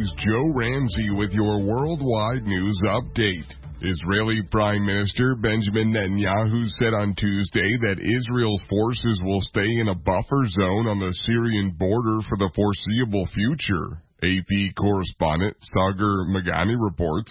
News, Joe Ramsey with your worldwide news update. Israeli Prime Minister Benjamin Netanyahu said on Tuesday that Israel's forces will stay in a buffer zone on the Syrian border for the foreseeable future. AP correspondent Sagar Magani reports.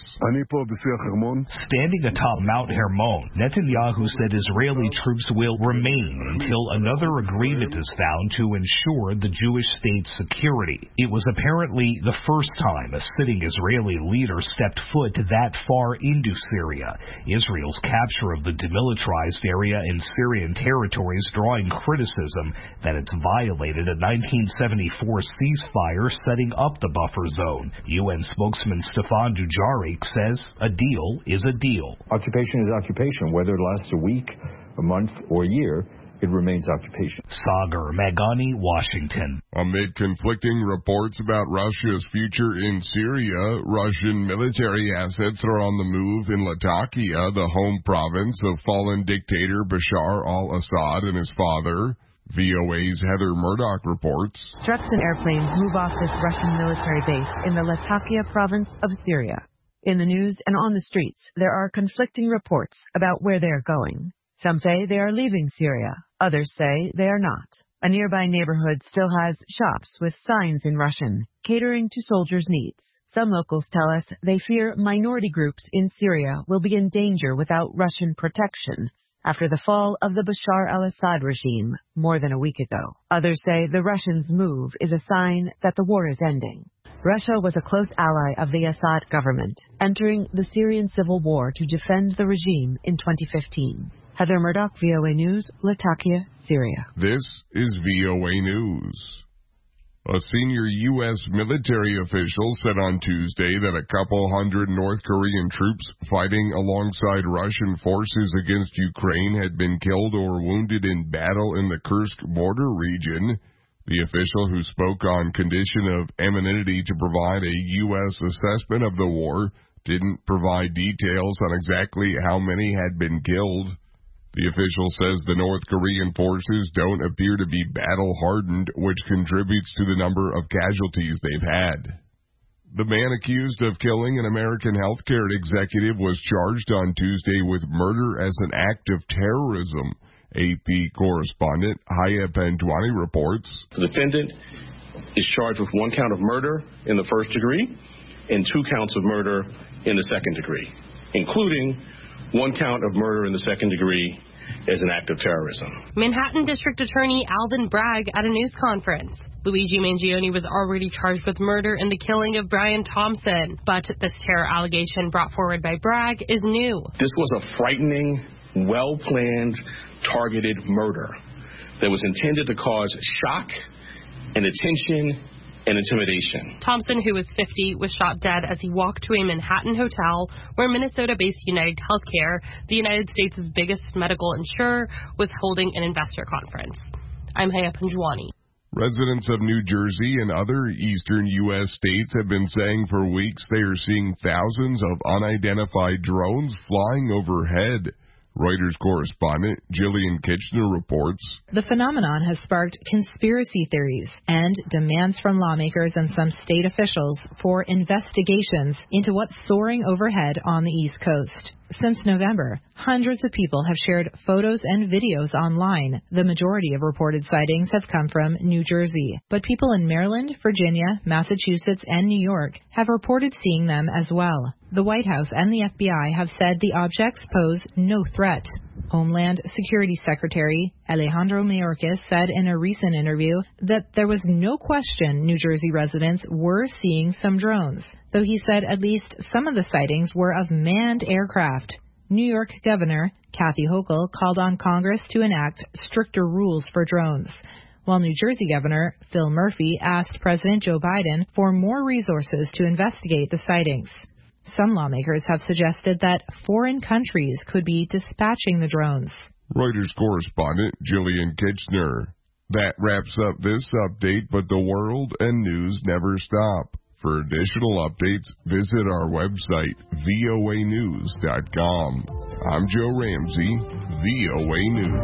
Standing atop Mount Hermon, Netanyahu said Israeli troops will remain until another agreement is found to ensure the Jewish state's security. It was apparently the first time a sitting Israeli leader stepped foot that far into Syria. Israel's capture of the demilitarized area in Syrian territories drawing criticism that it's violated a 1974 ceasefire setting up the buffer zone. UN spokesman Stefan Dujarric says a deal is a deal. Occupation is occupation. Whether it lasts a week, a month, or a year, it remains occupation. Sagar Magani, Washington. Amid conflicting reports about Russia's future in Syria, Russian military assets are on the move in Latakia, the home province of fallen dictator Bashar al-Assad and his father. VOA's Heather Murdoch reports. Trucks and airplanes move off this Russian military base in the Latakia province of Syria. In the news and on the streets, there are conflicting reports about where they are going. Some say they are leaving Syria. Others say they are not. A nearby neighborhood still has shops with signs in Russian, catering to soldiers' needs. Some locals tell us they fear minority groups in Syria will be in danger without Russian protection after the fall of the Bashar al-Assad regime more than a week ago. Others say the Russians' move is a sign that the war is ending. Russia was a close ally of the Assad government, entering the Syrian civil war to defend the regime in 2015. Heather Murdoch, VOA News, Latakia, Syria. This is VOA News. A senior U.S. military official said on Tuesday that a couple hundred North Korean troops fighting alongside Russian forces against Ukraine had been killed or wounded in battle in the Kursk border region. The official, who spoke on condition of anonymity to provide a U.S. assessment of the war, didn't provide details on exactly how many had been killed. The official says the North Korean forces don't appear to be battle-hardened, which contributes to the number of casualties they've had. The man accused of killing an American healthcare executive was charged on Tuesday with murder as an act of terrorism. AP correspondent Haya Pendwani reports. The defendant is charged with 1 count of murder in the first degree and 2 counts of murder in the second degree, including 1 count of murder in the second degree as an act of terrorism. Manhattan District Attorney Alvin Bragg at a news conference. Luigi Mangione was already charged with murder in the killing of Brian Thompson, but this terror allegation brought forward by Bragg is new. This was a frightening, well-planned, targeted murder that was intended to cause shock and attention and intimidation. Thompson, who was 50, was shot dead as he walked to a Manhattan hotel where Minnesota-based United Healthcare, the United States' biggest medical insurer, was holding an investor conference. I'm Haya Panjwani. Residents of New Jersey and other eastern U.S. states have been saying for weeks they are seeing thousands of unidentified drones flying overhead. Reuters correspondent Jillian Kitchener reports. The phenomenon has sparked conspiracy theories and demands from lawmakers and some state officials for investigations into what's soaring overhead on the East Coast. Since November, hundreds of people have shared photos and videos online. The majority of reported sightings have come from New Jersey, but people in Maryland, Virginia, Massachusetts, and New York have reported seeing them as well. The White House and the FBI have said the objects pose no threat. Homeland Security Secretary Alejandro Mayorkas said in a recent interview that there was no question New Jersey residents were seeing some drones, though he said at least some of the sightings were of manned aircraft. New York Governor Kathy Hochul called on Congress to enact stricter rules for drones, while New Jersey Governor Phil Murphy asked President Joe Biden for more resources to investigate the sightings. Some lawmakers have suggested that foreign countries could be dispatching the drones. Reuters correspondent Jillian Kitchener. That wraps up this update, but the world and news never stop. For additional updates, visit our website, voanews.com. I'm Joe Ramsey, VOA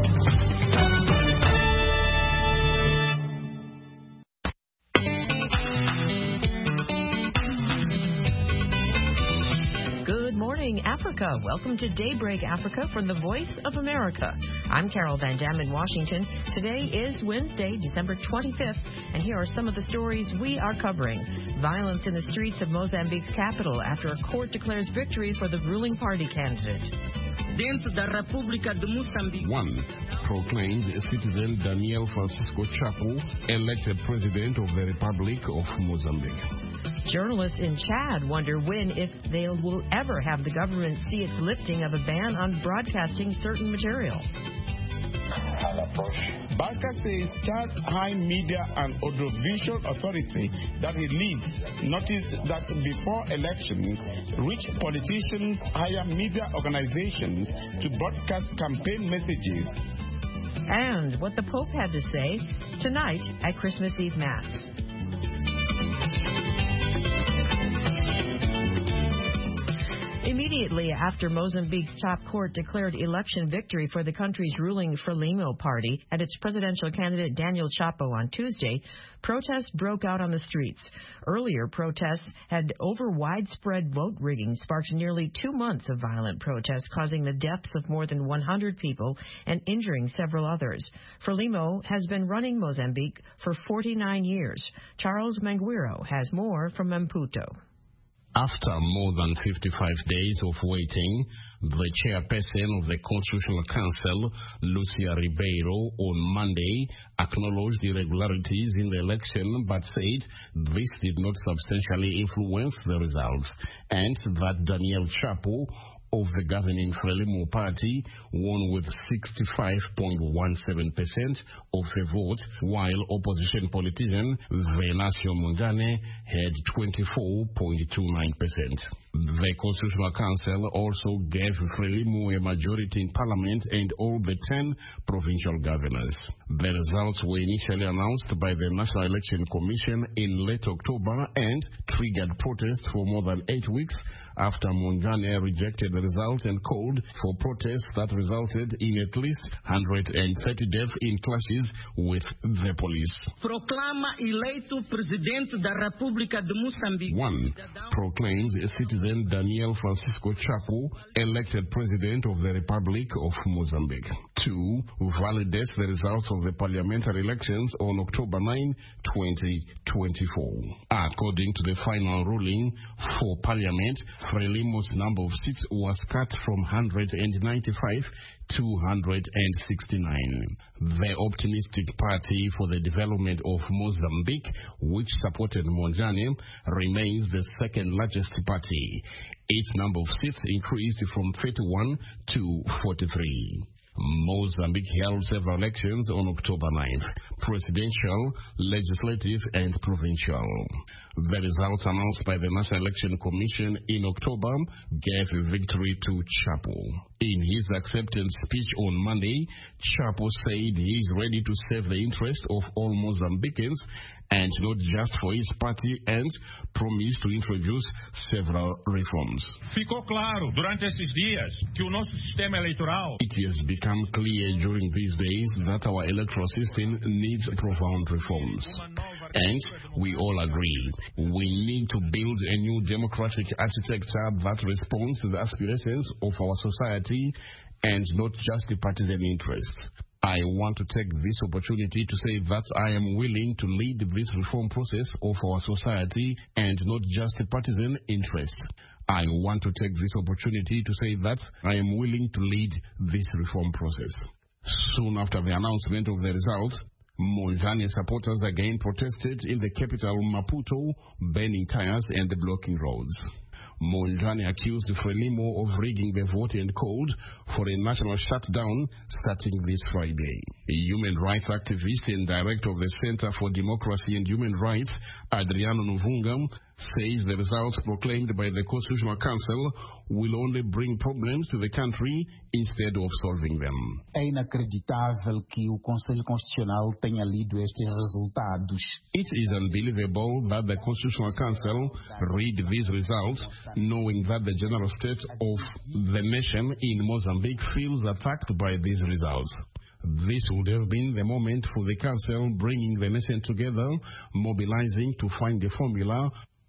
News. Africa. Welcome to Daybreak Africa from the Voice of America. I'm Carol Van Dam in Washington. Today is Wednesday, December 25th, and here are some of the stories we are covering. Violence in the streets of Mozambique's capital after a court declares victory for the ruling party candidate. Dentro da República de Moçambique. 1. Proclaims citizen Daniel Francisco Chapo elected president of the Republic of Mozambique. Journalists in Chad wonder when, if they will ever have the government see its lifting of a ban on broadcasting certain material. Barker says Chad's High Media and Audiovisual Authority that he leads noticed that before elections, rich politicians hire media organizations to broadcast campaign messages. And what the Pope had to say tonight at Christmas Eve Mass. Immediately after Mozambique's top court declared election victory for the country's ruling Frelimo party and its presidential candidate Daniel Chapo on Tuesday, protests broke out on the streets. Earlier, protests had over widespread vote rigging sparked nearly 2 months of violent protests, causing the deaths of more than 100 people and injuring several others. Frelimo has been running Mozambique for 49 years. Charles Manguiro has more from Maputo. After more than 55 days of waiting, the chairperson of the Constitutional Council, Lucia Ribeiro, on Monday acknowledged irregularities in the election but said this did not substantially influence the results, and that Daniel Chapo of the governing Frelimo party won with 65.17% of the vote, while opposition politician Venancio Mondlane had 24.29%. The Constitutional Council also gave Frelimo a majority in parliament and all the 10 provincial governors. The results were initially announced by the National Election Commission in late October and triggered protests for more than 8 weeks after Mondlane rejected the result and called for protests that resulted in at least 130 deaths in clashes with the police. Proclama eleito presidente da República de Moçambique. 1. Proclaims citizen Daniel Francisco Chapo elected president of the Republic of Mozambique. 2. Validates the results of the parliamentary elections on October 9, 2024. According to the final ruling for parliament, Frelimo's number of seats was cut from 195 to 169. The Optimistic Party for the Development of Mozambique, which supported Mondlane, remains the second largest party. Its number of seats increased from 31 to 43. Mozambique held several elections on October 9th, presidential, legislative, and provincial. The results announced by the National Election Commission in October gave a victory to Chapo. In his acceptance speech on Monday, Chapo said he is ready to serve the interest of all Mozambicans and not just for his party, and promised to introduce several reforms. Ficou claro durante esses dias que o nosso sistema eleitoral. It has become clear during these days that our electoral system needs profound reforms. And we all agree, we need to build a new democratic architecture that responds to the aspirations of our society and not just the partisan interest. I want to take this opportunity to say that I am willing to lead this reform process of our society and not just a partisan interest. I want to take this opportunity to say that I am willing to lead this reform process. Soon after the announcement of the results, Mondlane supporters again protested in the capital Maputo, burning tires and blocking roads. Mondlane accused Frelimo of rigging the vote and called for a national shutdown starting this Friday. A human rights activist and director of the Center for Democracy and Human Rights, Adriano Novunga, says the results proclaimed by the Constitutional Council will only bring problems to the country instead of solving them. É inacreditável que o Conselho Constitucional tenha lido estes resultados. It is unbelievable that the Constitutional Council read these results, knowing that the general state of the nation in Mozambique feels attacked by these results. This would have been the moment for the Council bringing the nation together, mobilizing to find a formula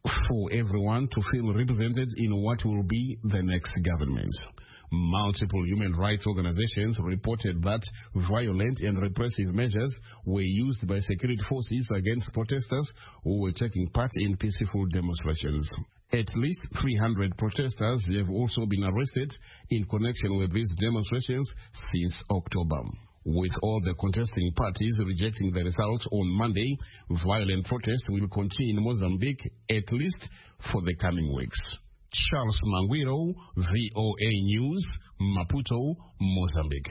for everyone to feel represented in what will be the next government. Multiple human rights organizations reported that violent and repressive measures were used by security forces against protesters who were taking part in peaceful demonstrations. At least 300 protesters have also been arrested in connection with these demonstrations since October. With all the contesting parties rejecting the results on Monday, violent protests will continue in Mozambique at least for the coming weeks. Charles Manguiro, VOA News, Maputo, Mozambique.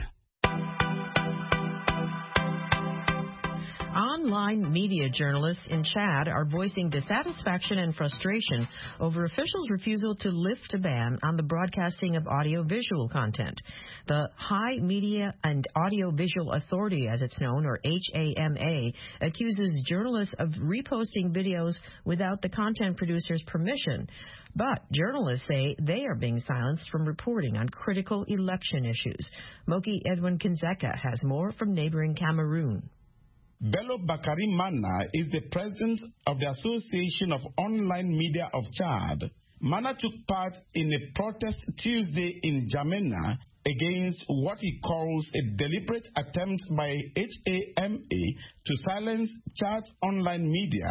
Online media journalists in Chad are voicing dissatisfaction and frustration over officials' refusal to lift a ban on the broadcasting of audio-visual content. The High Media and Audiovisual Authority, as it's known, or HAMA, accuses journalists of reposting videos without the content producer's permission. But journalists say they are being silenced from reporting on critical election issues. Moki Edwin Kinzeka has more from neighboring Cameroon. Bello Bakari Mana is the president of the Association of Online Media of Chad. Mana took part in a protest Tuesday in Jamena against what he calls a deliberate attempt by HAMA to silence Chad's online media.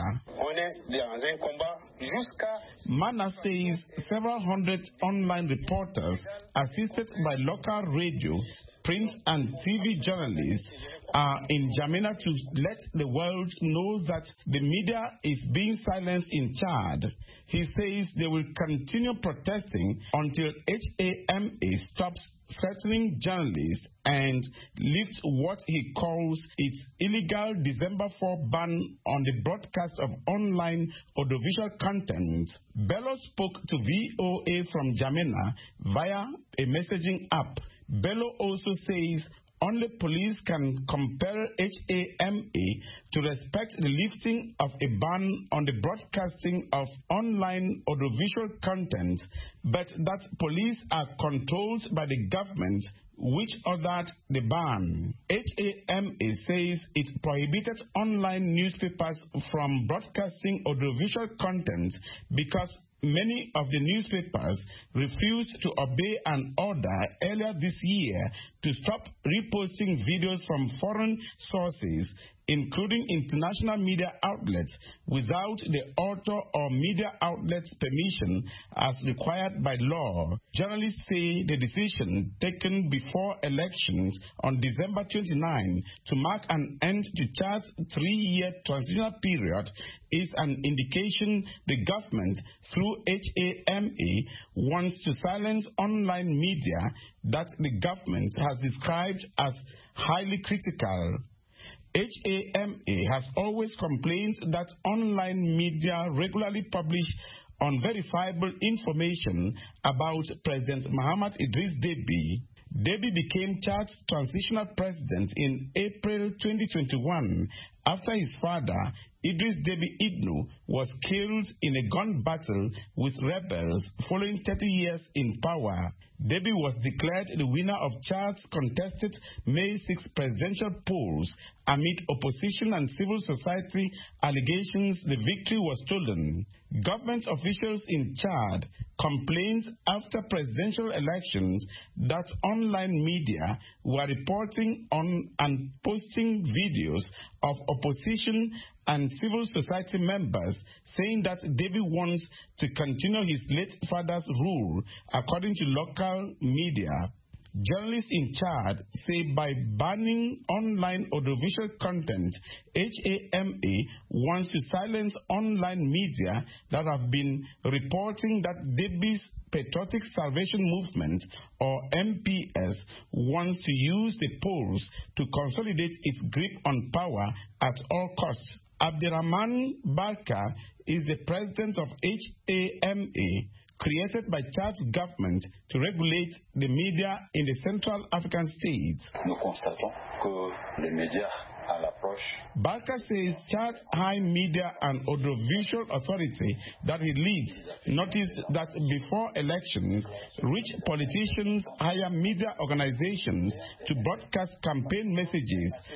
Mana says several hundred online reporters, assisted by local radio, print and TV journalists, are in Jamena to let the world know that the media is being silenced in Chad. He says they will continue protesting until HAMA stops threatening journalists and lifts what he calls its illegal December 4 ban on the broadcast of online audiovisual content. Bello spoke to VOA from Jamena via a messaging app. Bello also says only police can compel HAMA to respect the lifting of a ban on the broadcasting of online audiovisual content, but that police are controlled by the government, which ordered the ban. HAMA says it prohibited online newspapers from broadcasting audiovisual content because many of the newspapers refused to obey an order earlier this year to stop reposting videos from foreign sources, including international media outlets, without the author or media outlet's permission as required by law. Journalists say the decision taken before elections on December 29 to mark an end to Chad's 3-year transitional period is an indication the government, through HAMA, wants to silence online media that the government has described as highly critical. HAMA has always complained that online media regularly publish unverifiable information about President Mahamat Idris Deby. Deby became Chad's transitional president in April 2021 after his father, Idris Deby Itno, was killed in a gun battle with rebels following 30 years in power. Deby was declared the winner of Chad's contested May 6 presidential polls amid opposition and civil society allegations the victory was stolen. Government officials in Chad complained after presidential elections that online media were reporting on and posting videos of opposition and civil society members saying that Deby wants to continue his late father's rule, according to local media. Journalists in Chad say by banning online audiovisual content, HAMA wants to silence online media that have been reporting that Deby's Patriotic Salvation Movement, or MPS, wants to use the polls to consolidate its grip on power at all costs. Abderrahman Barka is the president of HAMA, created by Chad's government to regulate the media in the Central African states. Barka says Chad's High Media and Audiovisual Authority that he leads noticed that before elections, rich politicians hire media organizations to broadcast campaign messages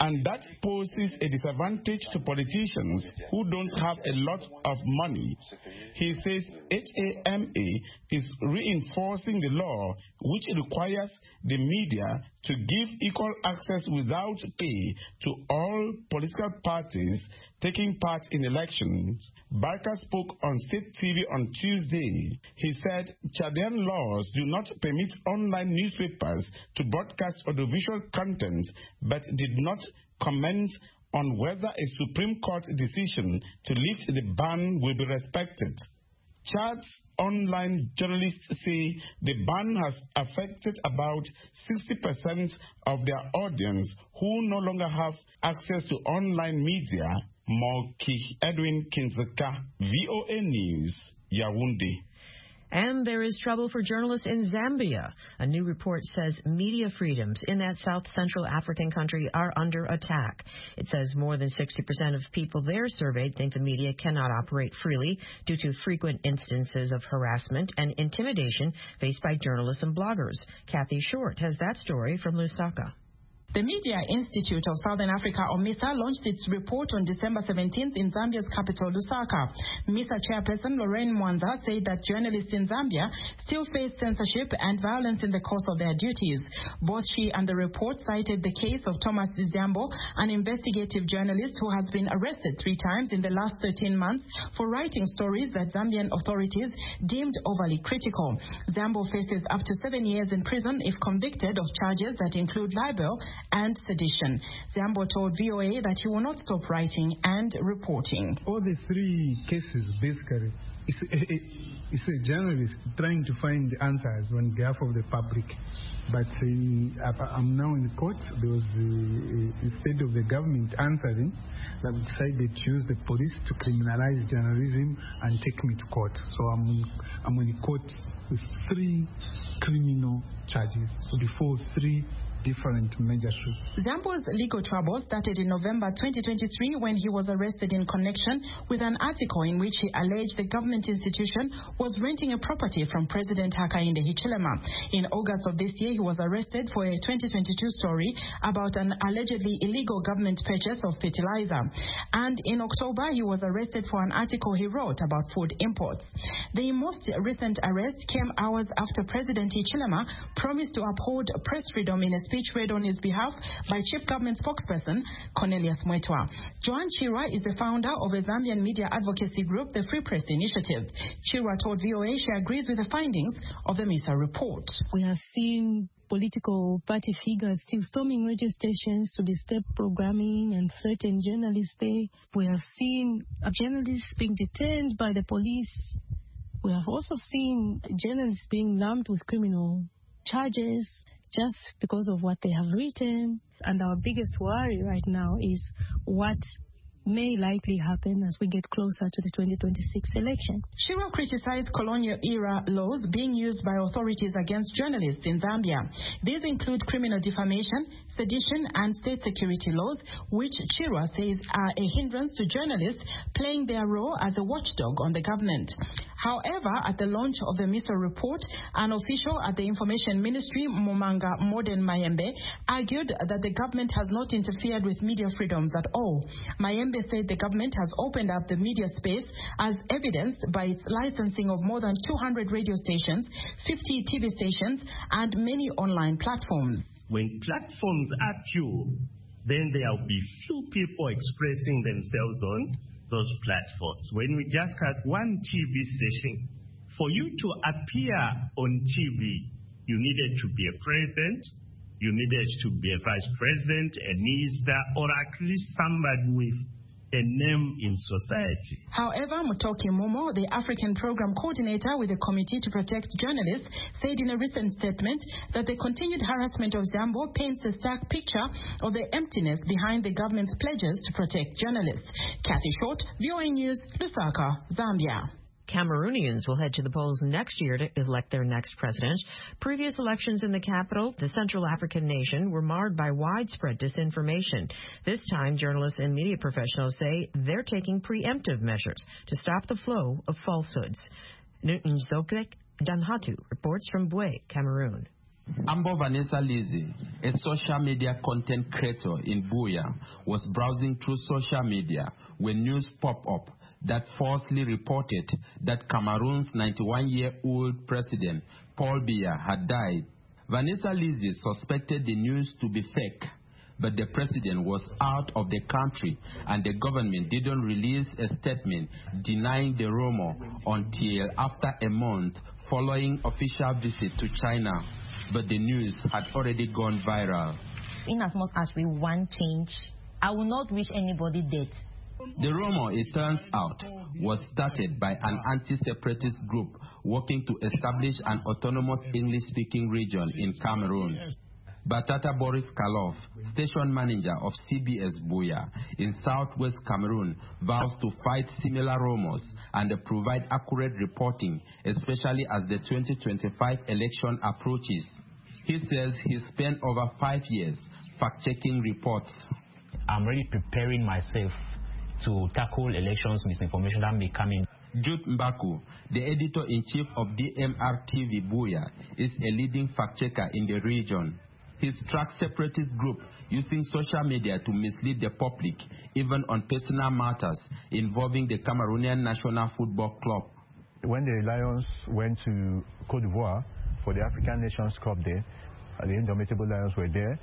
and that poses a disadvantage to politicians who don't have a lot of money. He says HAMA is reinforcing the law which requires the media to give equal access without pay to all political parties taking part in elections. Barker spoke on State TV on Tuesday. He said Chadian laws do not permit online newspapers to broadcast audiovisual content, but did not comment on whether a Supreme Court decision to lift the ban will be respected. Chad's online journalists say the ban has affected about 60% of their audience who no longer have access to online media. Moki Edwin Kinzeka, VOA News, Yaoundé. And there is trouble for journalists in Zambia. A new report says media freedoms in that South Central African country are under attack. It says more than 60% of people there surveyed think the media cannot operate freely due to frequent instances of harassment and intimidation faced by journalists and bloggers. Kathy Short has that story from Lusaka. The Media Institute of Southern Africa, or MISA, launched its report on December 17th in Zambia's capital, Lusaka. MISA chairperson Lorraine Mwanza said that journalists in Zambia still face censorship and violence in the course of their duties. Both she and the report cited the case of Thomas Ziambo, an investigative journalist who has been arrested 3 times in the last 13 months for writing stories that Zambian authorities deemed overly critical. Ziambo faces up to 7 years in prison if convicted of charges that include libel and sedition. Ziambo told VOA that he will not stop writing and reporting. All the 3 cases, basically, it's a journalist trying to find answers on behalf of the public. But I'm now in court. There was, instead of the government answering, they decided to use the police to criminalize journalism and take me to court. So I'm in court with 3 criminal charges before 3 different measures. Ziambo's legal trouble started in November 2023 when he was arrested in connection with an article in which he alleged the government institution was renting a property from President Hakainde Hichilema. In August of this year, he was arrested for a 2022 story about an allegedly illegal government purchase of fertilizer. And in October, he was arrested for an article he wrote about food imports. The most recent arrest came hours after President Hichilema promised to uphold press freedom in a speech read on his behalf by Chief Government spokesperson Cornelius Mwetwa. Joan Chirwa is the founder of a Zambian media advocacy group, the Free Press Initiative. Chirwa told VOA she agrees with the findings of the MISA report. We have seen political party figures still storming radio stations to disturb programming and threaten journalists there. We have seen journalists being detained by the police. We have also seen journalists being lumped with criminal charges just because of what they have written. And our biggest worry right now is what may likely happen as we get closer to the 2026 election. Chirwa criticized colonial-era laws being used by authorities against journalists in Zambia. These include criminal defamation, sedition, and state security laws, which Chirwa says are a hindrance to journalists playing their role as a watchdog on the government. However, at the launch of the MISA report, an official at the Information Ministry, Momanga Modern Mayembe, argued that the government has not interfered with media freedoms at all. Mayembe said the government has opened up the media space as evidenced by its licensing of more than 200 radio stations, 50 TV stations, and many online platforms. When platforms are few, then there will be few people expressing themselves on those platforms. When we just had one TV station, for you to appear on TV, you needed to be a president, you needed to be a vice president, a minister, or at least somebody with a name in society. However, Mutoki Momo, the African program coordinator with the Committee to Protect Journalists, said in a recent statement that the continued harassment of Ziambo paints a stark picture of the emptiness behind the government's pledges to protect journalists. Kathy Short, VOA News, Lusaka, Zambia. Cameroonians will head to the polls next year to elect their next president. Previous elections in the capital, the Central African nation, were marred by widespread disinformation. This time, journalists and media professionals say they're taking preemptive measures to stop the flow of falsehoods. Nzoklek Danhatu reports from Boué, Cameroon. Ambo Vanessa Lizzie, a social media content creator in Buea, was browsing through social media when news popped up that falsely reported that Cameroon's 91-year-old president, Paul Biya, had died. Vanessa Lizzie suspected the news to be fake, but the president was out of the country and the government didn't release a statement denying the rumor until after a month following official visit to China. But the news had already gone viral. In as much as we want change, I will not wish anybody dead. The rumor, it turns out, was started by an anti-separatist group working to establish an autonomous English-speaking region in Cameroon. Batata Boris Kalov, station manager of CBS Buea in southwest Cameroon, vows to fight similar rumors and provide accurate reporting, especially as the 2025 election approaches. He says he spent over 5 years fact-checking reports. I'm already preparing myself to tackle elections misinformation that may come in. Jude Mbaku, the editor-in-chief of DMR TV Buea, is a leading fact-checker in the region. He tracks separatist group using social media to mislead the public, even on personal matters involving the Cameroonian National Football Club. When the Lions went to Côte d'Ivoire for the African Nations Cup there, the Indomitable Lions were there,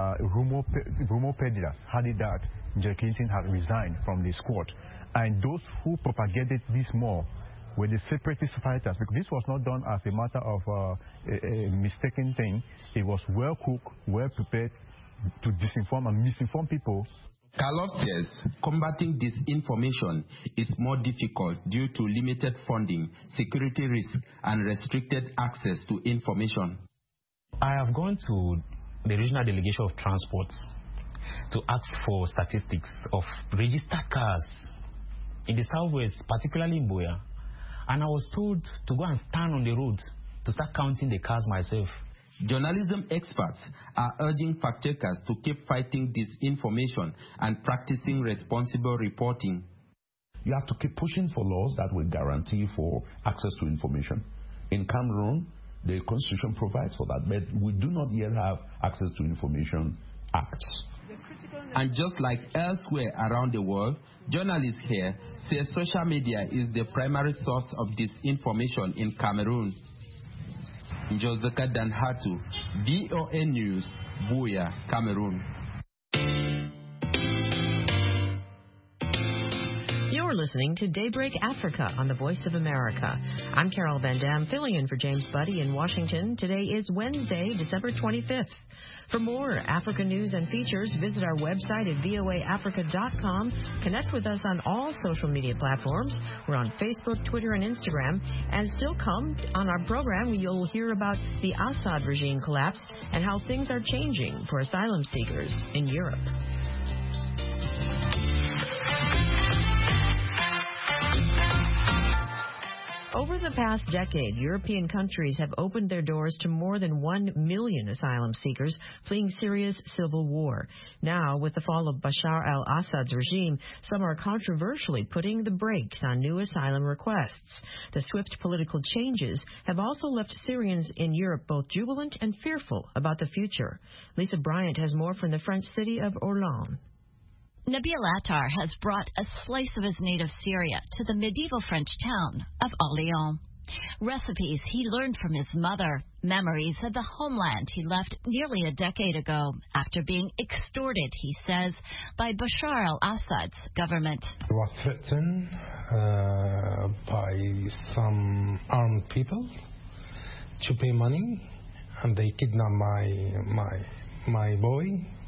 rumor peddlers had it that Jerry Clinton had resigned from the squad. And those who propagated this more were the separatist fighters, because this was not done as a matter of a mistaken thing. It was well cooked, well prepared to disinform and misinform people. Karloff says combating disinformation is more difficult due to limited funding, security risk, and restricted access to information. I have gone to the regional delegation of transport to ask for statistics of registered cars in the southwest, particularly in Buea. And I was told to go and stand on the road to start counting the cars myself. Journalism experts are urging fact-checkers to keep fighting disinformation and practicing responsible reporting. You have to keep pushing for laws that will guarantee for access to information. In Cameroon, the Constitution provides for that, but we do not yet have access to information acts. And just like elsewhere around the world, journalists here say social media is the primary source of disinformation in Cameroon. Joseka Danhatu, VOA News, Buea, Cameroon. You're listening to Daybreak Africa on the Voice of America. I'm Carol Van Dam, filling in for James Buddy in Washington. Today is Wednesday, December 25th. For more Africa news and features, visit our website at voaafrica.com. Connect with us on all social media platforms. We're on Facebook, Twitter, and Instagram. And still come on our program, you'll hear about the Assad regime collapse and how things are changing for asylum seekers in Europe. Over the past decade, European countries have opened their doors to more than 1 million asylum seekers fleeing Syria's civil war. Now, with the fall of Bashar al-Assad's regime, some are controversially putting the brakes on new asylum requests. The swift political changes have also left Syrians in Europe both jubilant and fearful about the future. Lisa Bryant has more from the French city of Orléans. Nabil Attar has brought a slice of his native Syria to the medieval French town of Orléans. Recipes he learned from his mother, memories of the homeland he left nearly a decade ago after being extorted, he says, by Bashar al-Assad's government. We were threatened by some armed people to pay money, and they kidnapped my boy.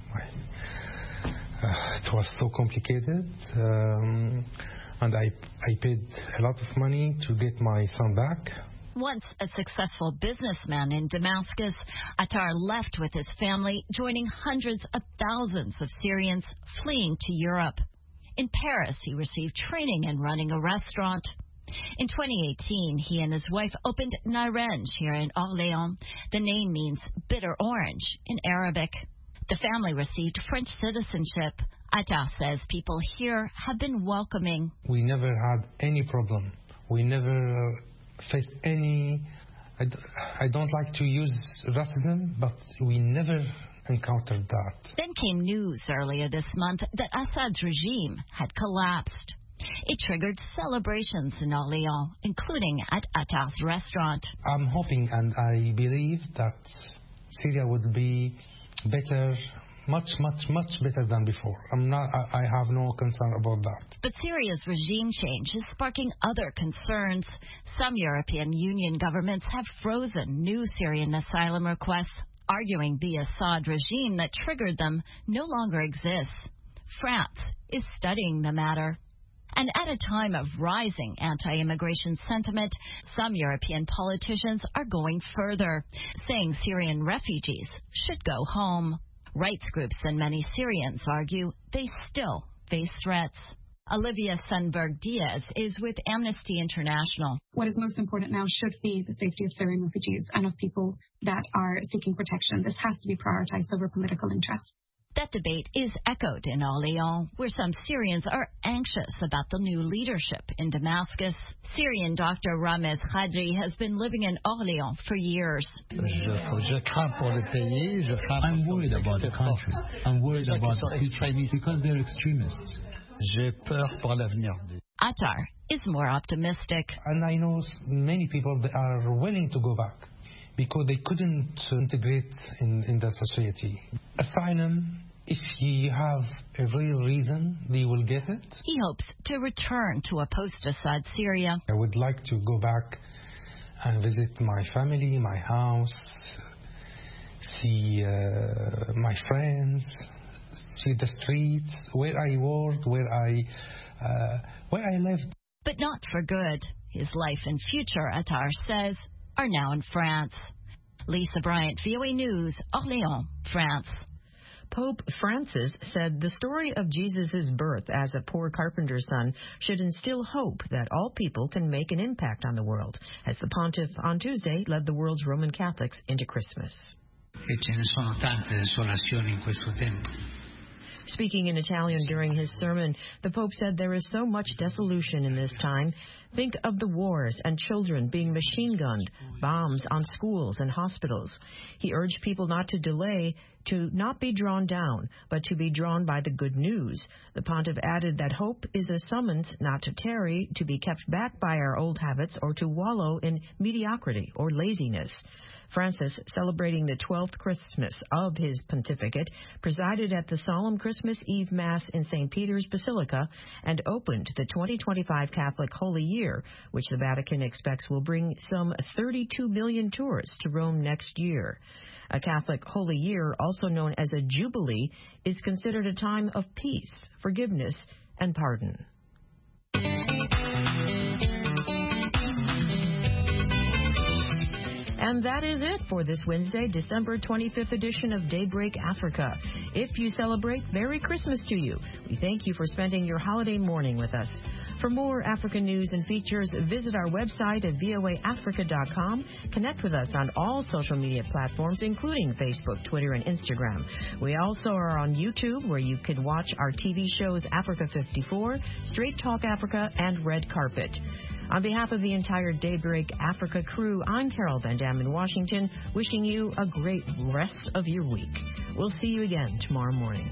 It was so complicated, and I paid a lot of money to get my son back. Once a successful businessman in Damascus, Attar left with his family, joining hundreds of thousands of Syrians fleeing to Europe. In Paris, he received training in running a restaurant. In 2018, he and his wife opened Narenge here in Orléans. The name means bitter orange in Arabic. The family received French citizenship. Attar says people here have been welcoming. We never had any problem. We never faced any I don't like to use racism, but we never encountered that. Then came news earlier this month that Assad's regime had collapsed. It triggered celebrations in Orléans, including at Attar's restaurant. I'm hoping and I believe that Syria would be better, much better than before. I have no concern about that. But Syria's regime change is sparking other concerns. Some European Union governments have frozen new Syrian asylum requests, arguing the Assad regime that triggered them no longer exists. France is studying the matter. And at a time of rising anti-immigration sentiment, some European politicians are going further, saying Syrian refugees should go home. Rights groups and many Syrians argue they still face threats. Olivia Sundberg-Diaz is with Amnesty International. What is most important now should be the safety of Syrian refugees and of people that are seeking protection. This has to be prioritized over political interests. That debate is echoed in Orléans, where some Syrians are anxious about the new leadership in Damascus. Syrian doctor Ramez Khadri has been living in Orléans for years. I'm worried about the country. I'm worried about the future because they're extremists. Attar is more optimistic. And I know many people that are willing to go back because they couldn't integrate in the society. Asylum, if you have a real reason, they will get it. He hopes to return to a post-Assad Syria. I would like to go back and visit my family, my house, see my friends, see the streets, where I work, where I lived. But not for good. His life and future, Attar says, are now in France. Lisa Bryant, VOA News, Orléans, France. Pope Francis said the story of Jesus' birth as a poor carpenter's son should instill hope that all people can make an impact on the world, as the pontiff on Tuesday led the world's Roman Catholics into Christmas. Speaking in Italian during his sermon, the Pope said there is so much dissolution in this time. Think of the wars and children being machine-gunned, bombs on schools and hospitals. He urged people not to delay, to not be drawn down, but to be drawn by the good news. The pontiff added that hope is a summons not to tarry, to be kept back by our old habits, or to wallow in mediocrity or laziness. Francis, celebrating the 12th Christmas of his pontificate, presided at the solemn Christmas Eve Mass in St. Peter's Basilica and opened the 2025 Catholic Holy Year, which the Vatican expects will bring some 32 million tourists to Rome next year. A Catholic Holy Year, also known as a Jubilee, is considered a time of peace, forgiveness, and pardon. And that is it for this Wednesday, December 25th edition of Daybreak Africa. If you celebrate, Merry Christmas to you. We thank you for spending your holiday morning with us. For more African news and features, visit our website at voaafrica.com. Connect with us on all social media platforms, including Facebook, Twitter, and Instagram. We also are on YouTube, where you can watch our TV shows Africa 54, Straight Talk Africa, and Red Carpet. On behalf of the entire Daybreak Africa crew, I'm Carol Van Dam in Washington, wishing you a great rest of your week. We'll see you again tomorrow morning.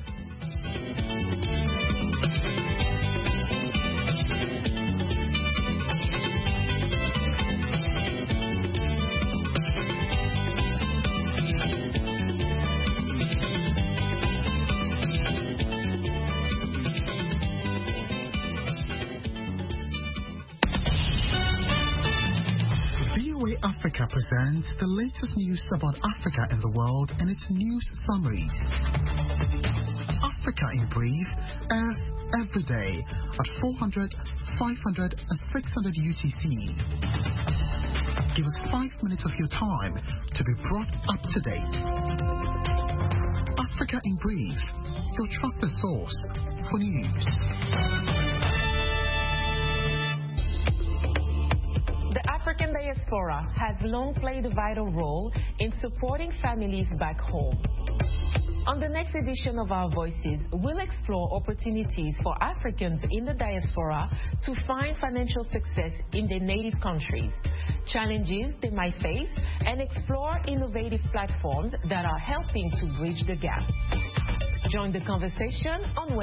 Africa presents the latest news about Africa and the world in its news summaries. Africa in Brief airs every day at 400, 500 and 600 UTC. Give us 5 minutes of your time to be brought up to date. Africa in Brief, your trusted source for news. The African diaspora has long played a vital role in supporting families back home. On the next edition of Our Voices, we'll explore opportunities for Africans in the diaspora to find financial success in their native countries, challenges they might face, and explore innovative platforms that are helping to bridge the gap. Join the conversation on